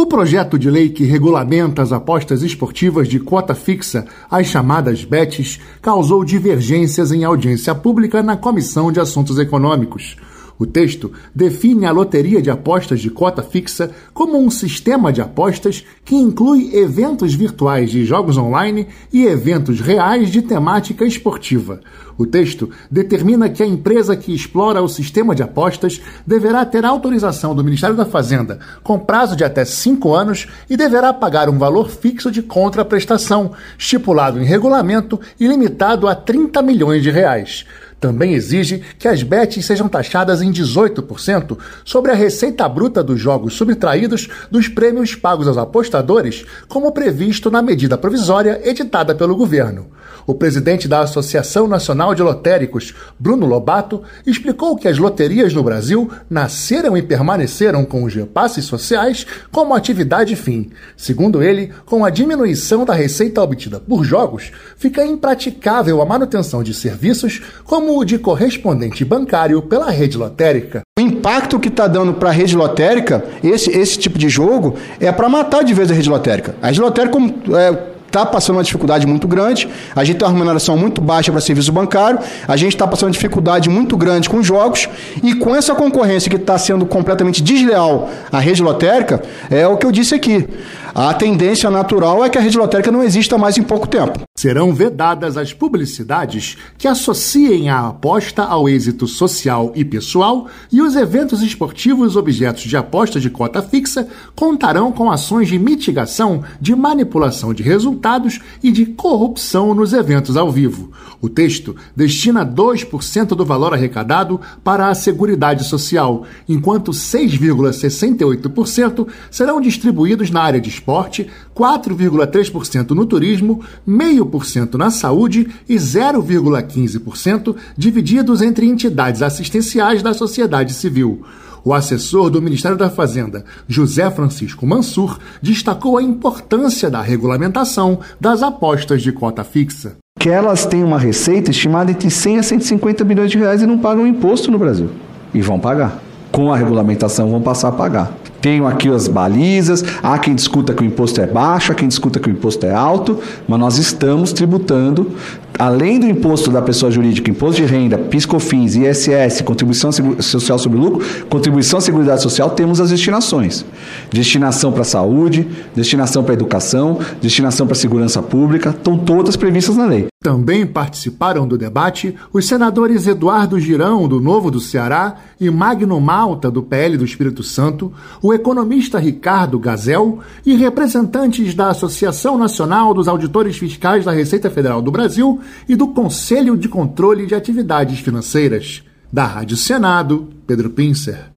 projeto de lei que regulamenta as apostas esportivas de quota fixa, as chamadas bets, causou divergências em audiência pública na Comissão de Assuntos Econômicos. O texto define a loteria de apostas de cota fixa como um sistema de apostas que inclui eventos virtuais de jogos online e eventos reais de temática esportiva. O texto determina que a empresa que explora o sistema de apostas deverá ter autorização do Ministério da Fazenda com prazo de até 5 anos e deverá pagar um valor fixo de contraprestação, estipulado em regulamento e limitado a R$30 milhões. Também exige que as bets sejam taxadas em 18% sobre a receita bruta dos jogos subtraídos dos prêmios pagos aos apostadores, como previsto na medida provisória editada pelo governo. O presidente da Associação Nacional de Lotéricos, Bruno Lobato, explicou que as loterias no Brasil nasceram e permaneceram com os repasses sociais como atividade fim. Segundo ele, com a diminuição da receita obtida por jogos, fica impraticável a manutenção de serviços como o de correspondente bancário pela rede lotérica. O impacto que está dando para a rede lotérica, esse tipo de jogo, é para matar de vez a rede lotérica. A rede lotérica está passando uma dificuldade muito grande, a gente tem uma remuneração muito baixa para serviço bancário, a gente está passando uma dificuldade muito grande com jogos, e com essa concorrência que está sendo completamente desleal à rede lotérica, é o que eu disse aqui. A tendência natural é que a rede lotérica não exista mais em pouco tempo. Serão vedadas as publicidades que associem a aposta ao êxito social e pessoal, e os eventos esportivos objetos de aposta de cota fixa contarão com ações de mitigação, de manipulação de resultados e de corrupção nos eventos ao vivo. O texto destina 2% do valor arrecadado para a Seguridade Social, enquanto 6,68% serão distribuídos na área de esporte, 4,3% no turismo, 0,5% na saúde e 0,15% divididos entre entidades assistenciais da sociedade civil. O assessor do Ministério da Fazenda, José Francisco Mansur, destacou a importância da regulamentação das apostas de cota fixa. Que elas têm uma receita estimada entre 100 a 150 bilhões de reais e não pagam imposto no Brasil. E vão pagar. Com a regulamentação vão passar a pagar. Tenho aqui as balizas, há quem discuta que o imposto é baixo, há quem discuta que o imposto é alto, mas nós estamos tributando, além do imposto da pessoa jurídica, imposto de renda, PIS/COFINS, ISS, contribuição social sobre lucro, contribuição à Seguridade Social, temos as destinações. Destinação para a saúde, destinação para a educação, destinação para a segurança pública, estão todas previstas na lei. Também participaram do debate os senadores Eduardo Girão, do Novo do Ceará, e Magno Malta, do PL do Espírito Santo, o economista Ricardo Gazel e representantes da Associação Nacional dos Auditores Fiscais da Receita Federal do Brasil e do Conselho de Controle de Atividades Financeiras. Da Rádio Senado, Pedro Pincer.